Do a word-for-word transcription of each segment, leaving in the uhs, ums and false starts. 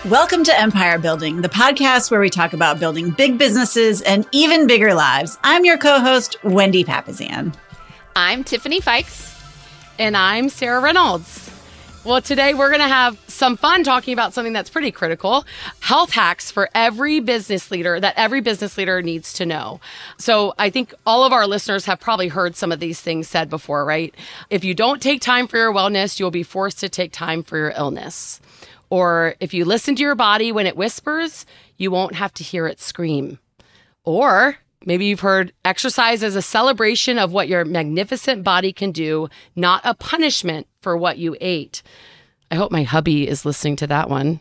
Welcome to Empire Building, the podcast where we talk about building big businesses and even bigger lives. I'm your co-host, Wendy Papasan. I'm Tiffany Fikes. And I'm Sarah Reynolds. Well, today we're going to have some fun talking about something that's pretty critical, health hacks for every business leader that every business leader needs to know. So I think all of our listeners have probably heard some of these things said before, right? If you don't take time for your wellness, you'll be forced to take time for your illness. Or if you listen to your body when it whispers, you won't have to hear it scream. Or maybe you've heard exercise as a celebration of what your magnificent body can do, not a punishment for what you ate. I hope my hubby is listening to that one.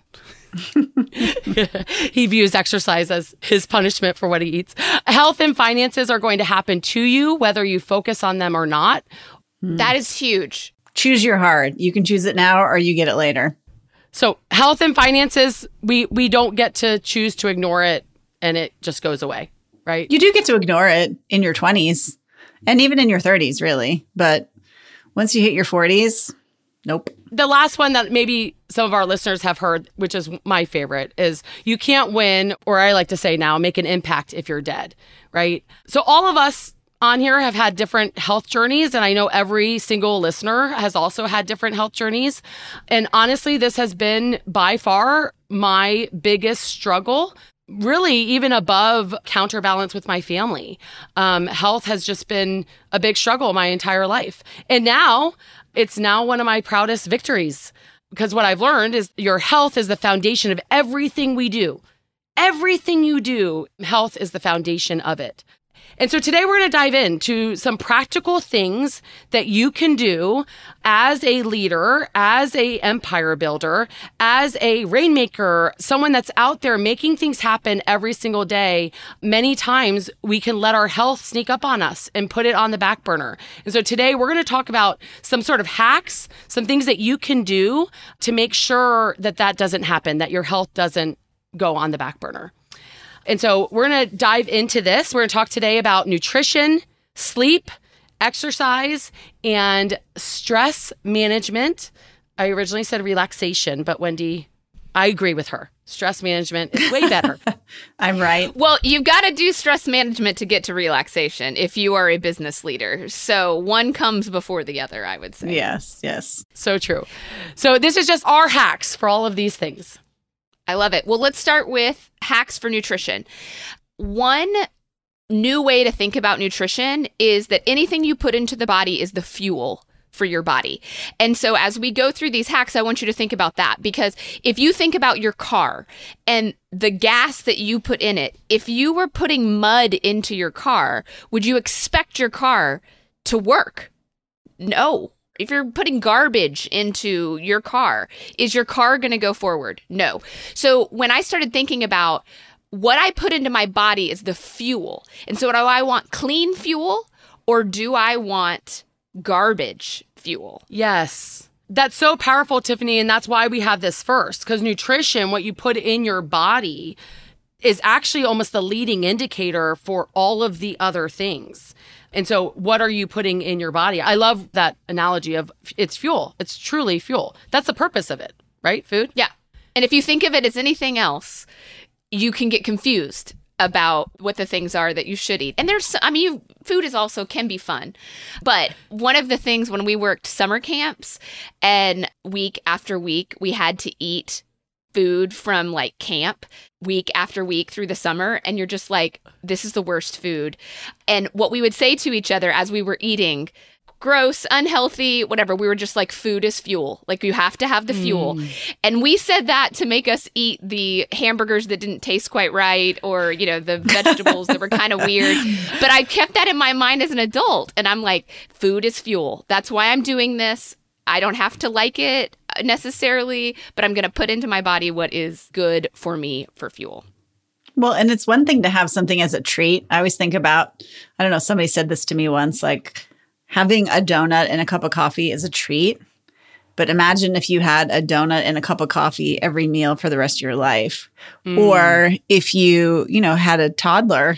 He views exercise as his punishment for what he eats. Health and finances are going to happen to you, whether you focus on them or not. Hmm. That is huge. Choose your hard. You can choose it now or you get it later. So health and finances, we, we don't get to choose to ignore it and it just goes away, right? You do get to ignore it in your twenties and even in your thirties, really. But once you hit your forties, nope. The last one that maybe some of our listeners have heard, which is my favorite, is you can't win, or I like to say now, make an impact if you're dead, right? So all of us on here have had different health journeys, and I know every single listener has also had different health journeys. And honestly, this has been by far my biggest struggle, really even above counterbalance with my family. Um, health has just been a big struggle my entire life. And now it's now one of my proudest victories, because what I've learned is your health is the foundation of everything we do. Everything you do, health is the foundation of it. And so today we're going to dive into some practical things that you can do as a leader, as a empire builder, as a rainmaker, someone that's out there making things happen every single day. Many times we can let our health sneak up on us and put it on the back burner. And so today we're going to talk about some sort of hacks, some things that you can do to make sure that that doesn't happen, that your health doesn't go on the back burner. And so we're going to dive into this. We're going to talk today about nutrition, sleep, exercise, and stress management. I originally said relaxation, but Wendy, I agree with her. Stress management is way better. I'm right. Well, you've got to do stress management to get to relaxation if you are a business leader. So one comes before the other, I would say. Yes, yes. So true. So this is just our hacks for all of these things. I love it. Well, let's start with hacks for nutrition. One new way to think about nutrition is that anything you put into the body is the fuel for your body. And so as we go through these hacks, I want you to think about that, because if you think about your car and the gas that you put in it, if you were putting mud into your car, would you expect your car to work? No. If you're putting garbage into your car, is your car going to go forward? No. So when I started thinking about what I put into my body is the fuel. And so do I want clean fuel or do I want garbage fuel? Yes. That's so powerful, Tiffany. And that's why we have this first, because nutrition, what you put in your body, is actually almost the leading indicator for all of the other things. And so what are you putting in your body? I love that analogy of it's fuel. It's truly fuel. That's the purpose of it, right? Food? Yeah. And if you think of it as anything else, you can get confused about what the things are that you should eat. And there's, I mean, you, food is also can be fun. But one of the things when we worked summer camps and week after week, we had to eat food from like camp week after week through the summer, and you're just like, this is the worst food. And what we would say to each other as we were eating, gross, unhealthy, whatever, we were just like, food is fuel. Like, you have to have the fuel. Mm. And we said that to make us eat the hamburgers that didn't taste quite right, or, you know, the vegetables that were kind of weird. But I kept that in my mind as an adult. And I'm like, food is fuel. That's why I'm doing this. I don't have to like it necessarily, but I'm going to put into my body what is good for me for fuel. Well, and it's one thing to have something as a treat. I always think about, I don't know, somebody said this to me once, like having a donut and a cup of coffee is a treat. But imagine if you had a donut and a cup of coffee every meal for the rest of your life. Mm. Or if you, you know, had a toddler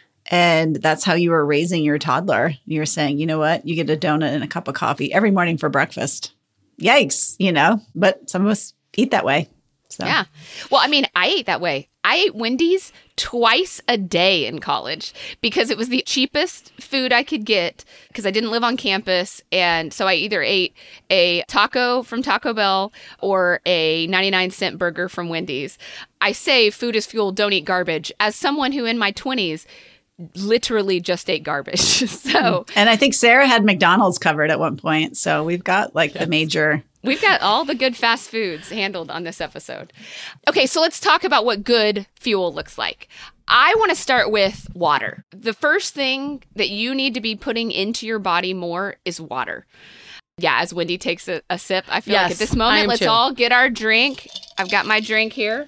and that's how you were raising your toddler. You're saying, you know what, you get a donut and a cup of coffee every morning for breakfast. Yikes, you know, but some of us eat that way. So. Yeah. Well, I mean, I ate that way. I ate Wendy's twice a day in college because it was the cheapest food I could get because I didn't live on campus. And so I either ate a taco from Taco Bell or a ninety-nine cent burger from Wendy's. I say food is fuel, don't eat garbage. As someone who in my twenties literally just ate garbage. So, and I think Sarah had McDonald's covered at one point. So we've got like yes. the major... We've got all the good fast foods handled on this episode. Okay, so let's talk about what good fuel looks like. I want to start with water. The first thing that you need to be putting into your body more is water. Yeah, as Wendy takes a, a sip, I feel yes, like at this moment, let's too. all get our drink. I've got my drink here.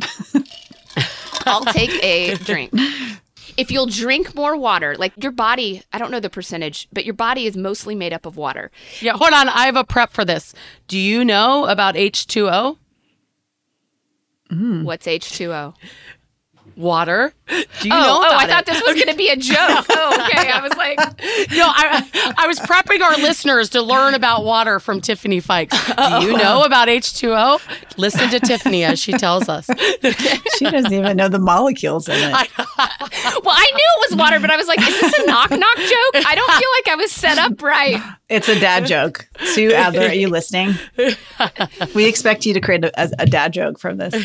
I'll take a drink. If you'll drink more water, like your body, I don't know the percentage, but your body is mostly made up of water. Yeah, hold on. I have a prep for this. Do you know about H two O? Mm. What's H two O? Water. Do you oh, know about Oh, I it? thought this was going to be a joke. Oh, okay. I was like... No, I, I was prepping our listeners to learn about water from Tiffany Fikes. Do you know about H two O? Listen to Tiffany as she tells us. She doesn't even know the molecules in it. Well, I knew it was water, but I was like, is this a knock-knock joke? I don't feel like I was set up right. It's a dad joke. Sue Adler, are you listening? We expect you to create a, a dad joke from this.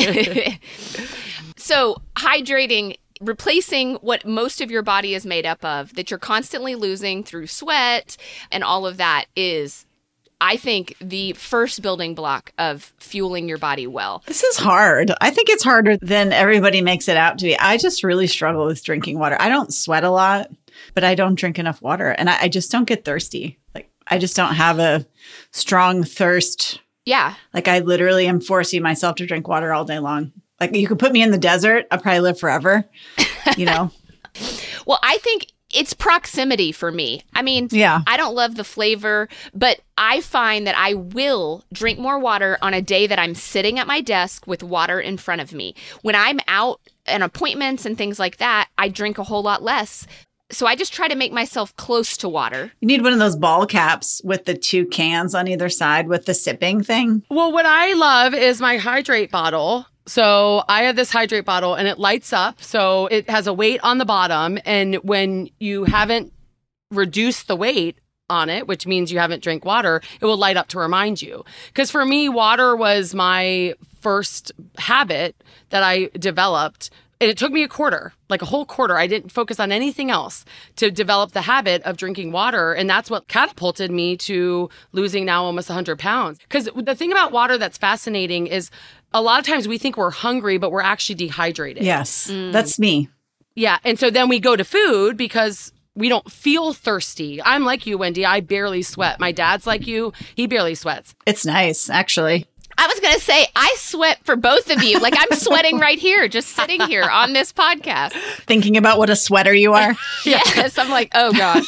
So hydrating, replacing what most of your body is made up of, that you're constantly losing through sweat and all of that is, I think, the first building block of fueling your body well. This is hard. I think it's harder than everybody makes it out to be. I just really struggle with drinking water. I don't sweat a lot, but I don't drink enough water. And I, I just don't get thirsty. Like, I just don't have a strong thirst. Yeah. Like, I literally am forcing myself to drink water all day long. Like, you could put me in the desert, I'll probably live forever, you know? Well, I think it's proximity for me. I mean, yeah. I don't love the flavor, but I find that I will drink more water on a day that I'm sitting at my desk with water in front of me. When I'm out on appointments and things like that, I drink a whole lot less. So I just try to make myself close to water. You need one of those ball caps with the two cans on either side with the sipping thing. Well, what I love is my hydrate bottle. So I have this hydrate bottle and it lights up. So it has a weight on the bottom. And when you haven't reduced the weight on it, which means you haven't drank water, it will light up to remind you. Because for me, water was my first habit that I developed. And it took me a quarter, like a whole quarter. I didn't focus on anything else to develop the habit of drinking water. And that's what catapulted me to losing now almost one hundred pounds. Because the thing about water that's fascinating is a lot of times we think we're hungry, but we're actually dehydrated. Yes, mm. That's me. Yeah. And so then we go to food because we don't feel thirsty. I'm like you, Wendy. I barely sweat. My dad's like you. He barely sweats. It's nice, actually. I was going to say, I sweat for both of you. Like, I'm sweating right here, just sitting here on this podcast. Thinking about what a sweater you are? Yes. I'm like, oh, gosh.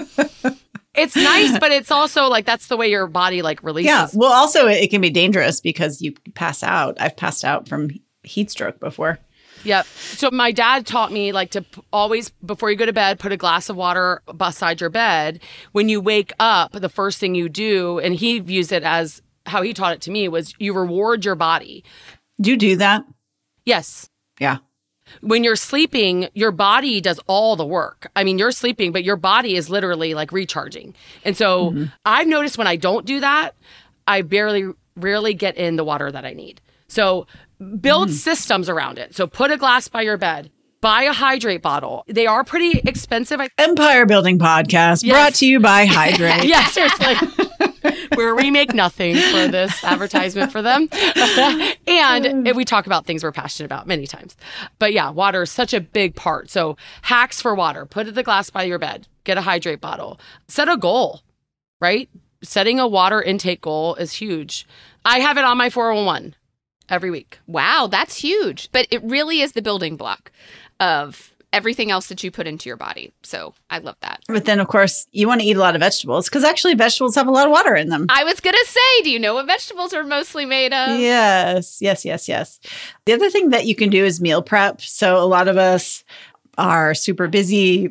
It's nice, but it's also like that's the way your body like releases. Yeah. Well, also, it can be dangerous because you pass out. I've passed out from heat stroke before. Yep. So my dad taught me like to p- always, before you go to bed, put a glass of water beside your bed. When you wake up, the first thing you do, and he views it as how he taught it to me, was you reward your body. Do you do that? Yes. Yeah. When you're sleeping, your body does all the work. I mean, you're sleeping, but your body is literally like recharging. And so mm-hmm. I've noticed when I don't do that, I barely, rarely get in the water that I need. So build mm. systems around it. So put a glass by your bed. Buy a hydrate bottle. They are pretty expensive. Empire Building Podcast, yes. Brought to you by Hydrate. Yeah, seriously. Where we make nothing for this advertisement for them. And we talk about things we're passionate about many times. But yeah, water is such a big part. So hacks for water. Put the glass by your bed. Get a hydrate bottle. Set a goal, right? Setting a water intake goal is huge. I have it on my four oh one every week. Wow, that's huge. But it really is the building block of everything else that you put into your body. So I love that. But then, of course, you want to eat a lot of vegetables because actually vegetables have a lot of water in them. I was going to say, do you know what vegetables are mostly made of? Yes, yes, yes, yes. The other thing that you can do is meal prep. So a lot of us are super busy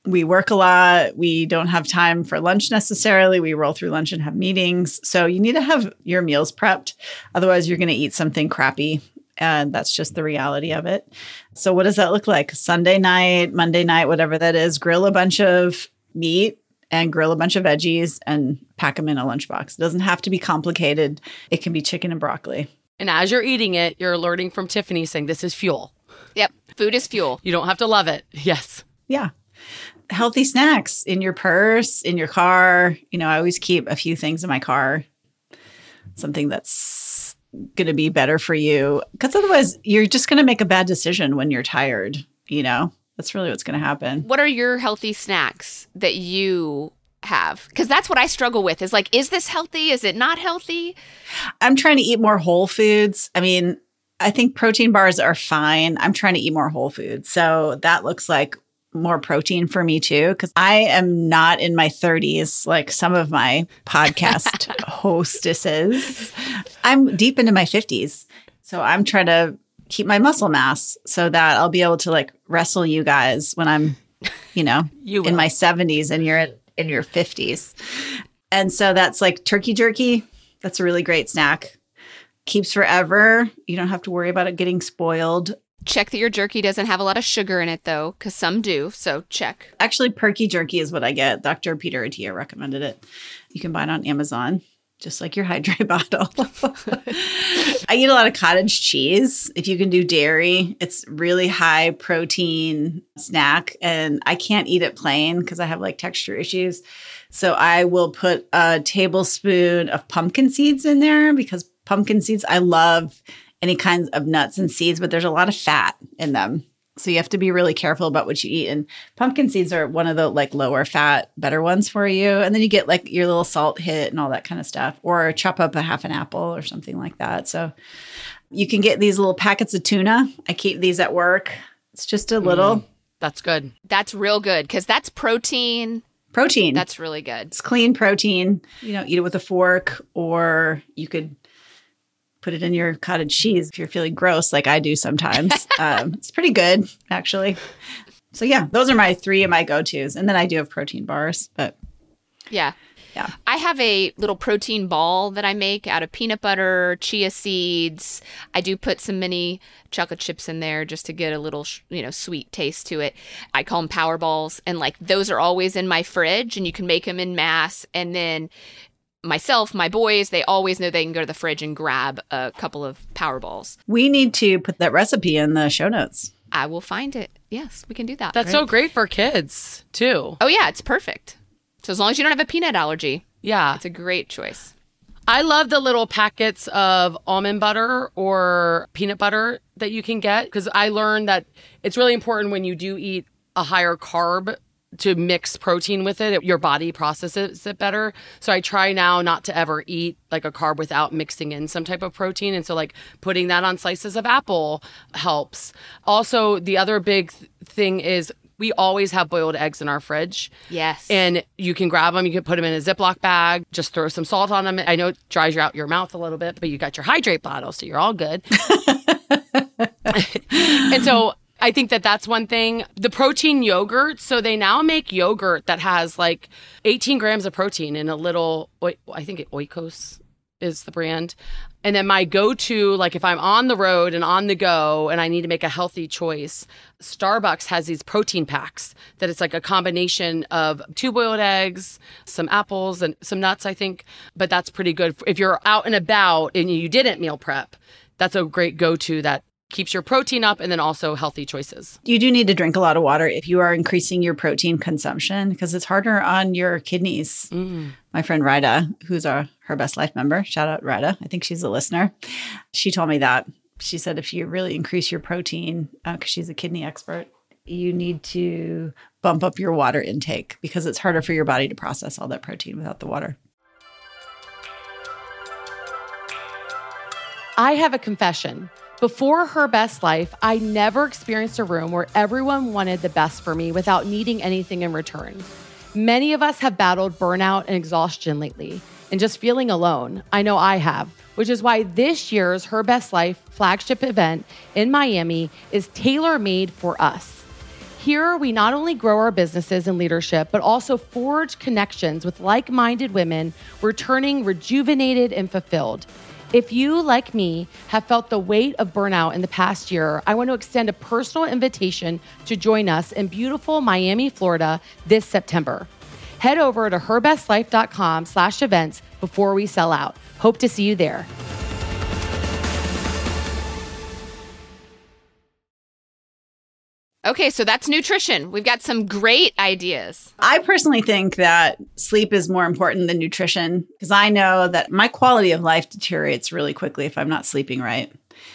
we work a lot. We don't have time for lunch necessarily. We roll through lunch and have meetings. So you need to have your meals prepped. Otherwise, you're going to eat something crappy. And that's just the reality of it. So what does that look like? Sunday night, Monday night, whatever that is, grill a bunch of meat and grill a bunch of veggies and pack them in a lunchbox. It doesn't have to be complicated. It can be chicken and broccoli. And as you're eating it, you're learning from Tiffany saying this is fuel. Yep. Food is fuel. You don't have to love it. Yes. Yeah. Healthy snacks in your purse, in your car. You know, I always keep a few things in my car, something that's going to be better for you. Because otherwise, you're just going to make a bad decision when you're tired. You know, that's really what's going to happen. What are your healthy snacks that you have? Because that's what I struggle with is like, is this healthy? Is it not healthy? I'm trying to eat more whole foods. I mean, I think protein bars are fine. I'm trying to eat more whole foods. So that looks like more protein for me too, because I am not in my thirties like some of my podcast hostesses. I'm deep into my fifties. So I'm trying to keep my muscle mass so that I'll be able to like wrestle you guys when I'm, you know, you in my seventies and you're at, in your fifties. And so that's like turkey jerky. That's a really great snack. Keeps forever. You don't have to worry about it getting spoiled. Check that your jerky doesn't have a lot of sugar in it, though, because some do. So check. Actually, Perky jerky is what I get. Doctor Peter Attia recommended it. You can buy it on Amazon, just like your Hydrate bottle. I eat a lot of cottage cheese. If you can do dairy, it's really high protein snack. And I can't eat it plain because I have like texture issues. So I will put a tablespoon of pumpkin seeds in there because pumpkin seeds, I love any kinds of nuts and seeds, but there's a lot of fat in them. So you have to be really careful about what you eat. And pumpkin seeds are one of the like lower fat, better ones for you. And then you get like your little salt hit and all that kind of stuff, or chop up a half an apple or something like that. So you can get these little packets of tuna. I keep these at work. It's just a little. Mm, that's good. That's real good because that's protein. Protein. That's really good. It's clean protein. You know, eat it with a fork, or you could put it in your cottage cheese if you're feeling gross like I do sometimes. um, it's pretty good, actually. So yeah, those are my three of my go-tos. And then I do have protein bars, but yeah. Yeah. I have a little protein ball that I make out of peanut butter, chia seeds. I do put some mini chocolate chips in there just to get a little, you know, sweet taste to it. I call them power balls. And like those are always in my fridge and you can make them in mass. And then myself, my boys, they always know they can go to the fridge and grab a couple of power balls. We need to put that recipe in the show notes. I will find it. Yes, we can do that. That's Great. so great for kids, too. Oh, yeah, it's perfect. So as long as you don't have a peanut allergy, yeah, it's a great choice. I love the little packets of almond butter or peanut butter that you can get because I learned that it's really important when you do eat a higher carb to mix protein with it. Your body processes it better. So I try now not to ever eat like a carb without mixing in some type of protein. And so like putting that on slices of apple helps. Also, the other big th- thing is we always have boiled eggs in our fridge. Yes. And you can grab them. You can put them in a Ziploc bag. Just throw some salt on them. I know it dries you out your mouth a little bit, but you got your Hydrate bottle, so you're all good. And so I think that that's one thing. The protein yogurt. So they now make yogurt that has like eighteen grams of protein in a little, I think it Oikos is the brand. And then my go-to, like if I'm on the road and on the go and I need to make a healthy choice, Starbucks has these protein packs that it's like a combination of two boiled eggs, some apples and some nuts, I think. But that's pretty good. If you're out and about and you didn't meal prep, that's a great go-to that keeps your protein up and then also healthy choices. You do need to drink a lot of water if you are increasing your protein consumption because it's harder on your kidneys. Mm. My friend Rida, who's our Her Best Life member, shout out Rida, I think she's a listener. She told me that. She said if you really increase your protein, because uh, she's a kidney expert, you need to bump up your water intake because it's harder for your body to process all that protein without the water. I have a confession. Before Her Best Life, I never experienced a room where everyone wanted the best for me without needing anything in return. Many of us have battled burnout and exhaustion lately and just feeling alone. I know I have, which is why this year's Her Best Life flagship event in Miami is tailor-made for us. Here, we not only grow our businesses and leadership, but also forge connections with like-minded women returning rejuvenated and fulfilled. If you, like me, have felt the weight of burnout in the past year, I want to extend a personal invitation to join us in beautiful Miami, Florida this September. Head over to herbestlife.com slash events before we sell out. Hope to see you there. Okay, so that's nutrition. We've got some great ideas. I personally think that sleep is more important than nutrition because I know that my quality of life deteriorates really quickly if I'm not sleeping right.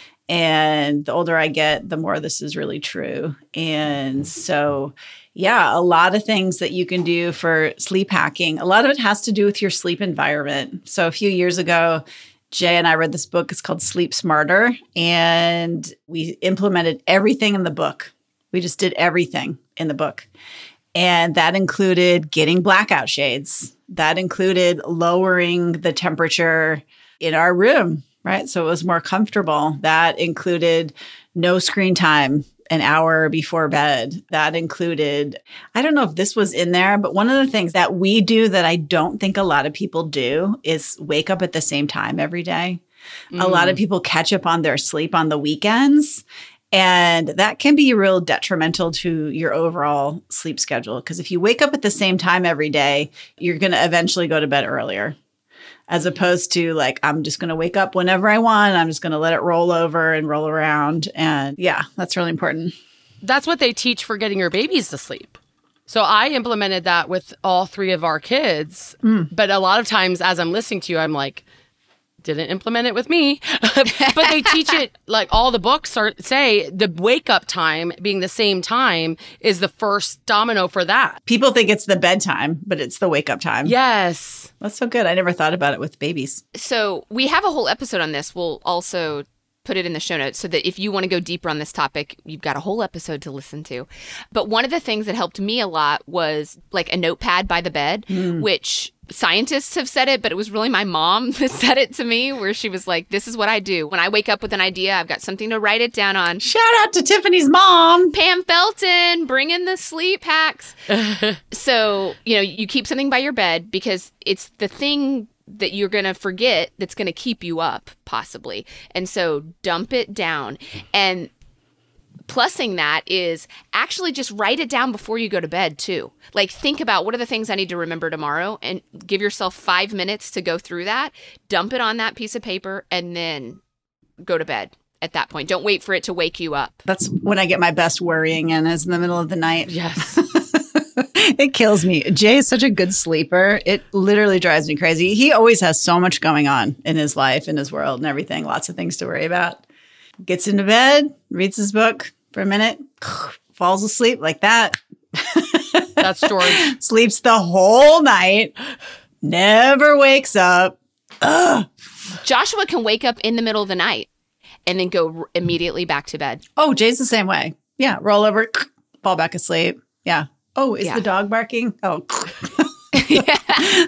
And the older I get, the more this is really true. And so, yeah, a lot of things that you can do for sleep hacking, a lot of it has to do with your sleep environment. So a few years ago, Jay and I read this book. It's called Sleep Smarter. And we implemented everything in the book. We just did everything in the book. And that included getting blackout shades. That included lowering the temperature in our room, right? So it was more comfortable. That included no screen time an hour before bed. That included, I don't know if this was in there, but one of the things that we do that I don't think a lot of people do is wake up at the same time every day. Mm. A lot of people catch up on their sleep on the weekends. And that can be real detrimental to your overall sleep schedule. Because if you wake up at the same time every day, you're going to eventually go to bed earlier. As opposed to like, I'm just going to wake up whenever I want. I'm just going to let it roll over and roll around. And yeah, that's really important. That's what they teach for getting your babies to sleep. So I implemented that with all three of our kids. Mm. But a lot of times as I'm listening to you, I'm like, didn't implement it with me. But they teach it, like all the books are say the wake up time being the same time is the first domino for that. People think it's the bedtime, but it's the wake up time. Yes. That's so good. I never thought about it with babies. So we have a whole episode on this. We'll also put it in the show notes so that if you want to go deeper on this topic, you've got a whole episode to listen to. But one of the things that helped me a lot was like a notepad by the bed, mm. which scientists have said it, but it was really my mom that said it to me, where she was like, this is what I do. When I wake up with an idea, I've got something to write it down on. Shout out to Tiffany's mom. Pam Felton, bring in the sleep hacks. So, you know, you keep something by your bed because it's the thing that you're going to forget that's going to keep you up, possibly. And so dump it down. And plussing that is actually just write it down before you go to bed, too. Like, think about what are the things I need to remember tomorrow and give yourself five minutes to go through that. Dump it on that piece of paper and then go to bed at that point. Don't wait for it to wake you up. That's when I get my best worrying in, is in the middle of the night. Yes. It kills me. Jay is such a good sleeper. It literally drives me crazy. He always has so much going on in his life, in his world and everything. Lots of things to worry about. Gets into bed, reads his book for a minute, falls asleep like that. That's George. Sleeps the whole night, never wakes up. Ugh. Joshua can wake up in the middle of the night and then go r- immediately back to bed. Oh, Jay's the same way. Yeah, roll over, fall back asleep. Yeah. Oh, is yeah. the dog barking? Oh. Yeah.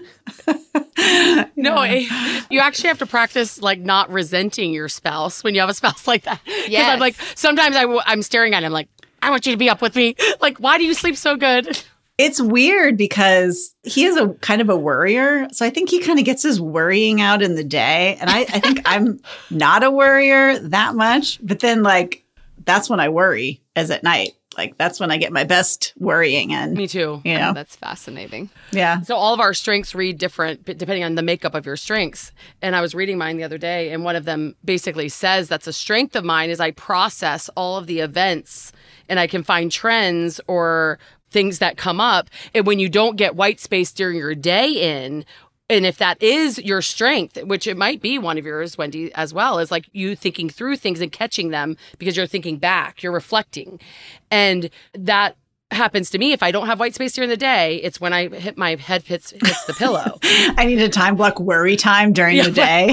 No, it, you actually have to practice like not resenting your spouse when you have a spouse like that. Because yes. I'm like, sometimes I w- I'm staring at him like, I want you to be up with me. Like, why do you sleep so good? It's weird because he is a kind of a worrier. So I think he kind of gets his worrying out in the day. And I, I think I'm not a worrier that much. But then like, that's when I worry, is at night. Like, that's when I get my best worrying in. Me too. You know? Oh, that's fascinating. Yeah. So all of our strengths read different depending on the makeup of your strengths. And I was reading mine the other day, and one of them basically says that's a strength of mine is I process all of the events and I can find trends or things that come up. And when you don't get white space during your day in, and if that is your strength, which it might be one of yours, Wendy, as well, is like you thinking through things and catching them because you're thinking back, you're reflecting. And that happens to me. If I don't have white space during the day, it's when I hit my head hits, hits the pillow. I need a time block worry time during yeah, the day.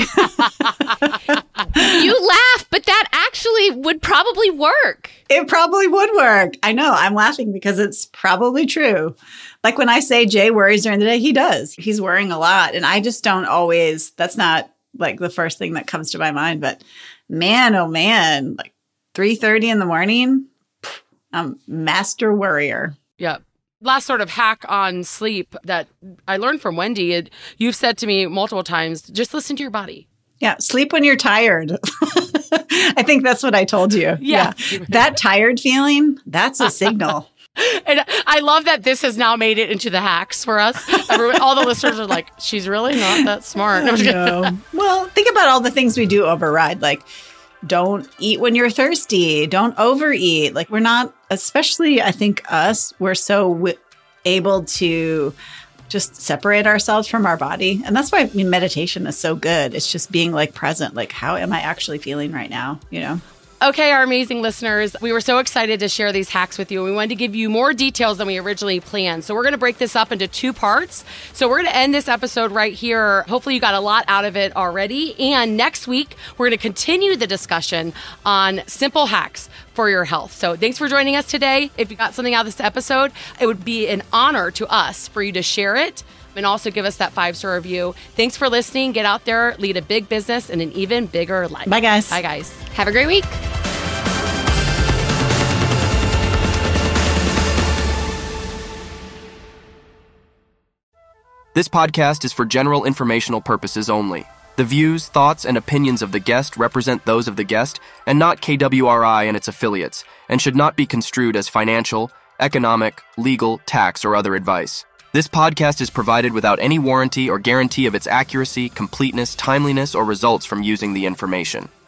You laugh, but that actually would probably work. It probably would work. I know. I'm laughing because it's probably true. Like when I say Jay worries during the day, he does. He's worrying a lot. And I just don't always, that's not like the first thing that comes to my mind. But man, oh man, like three thirty in the morning, Um, master worrier. Yeah. Last sort of hack on sleep that I learned from Wendy. It, you've said to me multiple times, just listen to your body. Yeah. Sleep when you're tired. I think that's what I told you. Yeah. yeah. That tired feeling, that's a signal. And I love that this has now made it into the hacks for us. Everyone, all the listeners are like, she's really not that smart. Oh, no. Well, think about all the things we do override. Like, don't eat when you're thirsty. Don't overeat. Like, we're not, especially I think us, we're so w- able to just separate ourselves from our body. And that's why I mean, meditation is so good. It's just being like present. Like, how am I actually feeling right now? You know? Okay, our amazing listeners, we were so excited to share these hacks with you. We wanted to give you more details than we originally planned. So we're going to break this up into two parts. So we're going to end this episode right here. Hopefully you got a lot out of it already. And next week, we're going to continue the discussion on simple hacks for your health. So thanks for joining us today. If you got something out of this episode, it would be an honor to us for you to share it and also give us that five-star review. Thanks for listening. Get out there, lead a big business and an even bigger life. Bye, guys. Bye, guys. Have a great week. This podcast is for general informational purposes only. The views, thoughts, and opinions of the guest represent those of the guest and not K W R I and its affiliates, and should not be construed as financial, economic, legal, tax, or other advice. This podcast is provided without any warranty or guarantee of its accuracy, completeness, timeliness, or results from using the information.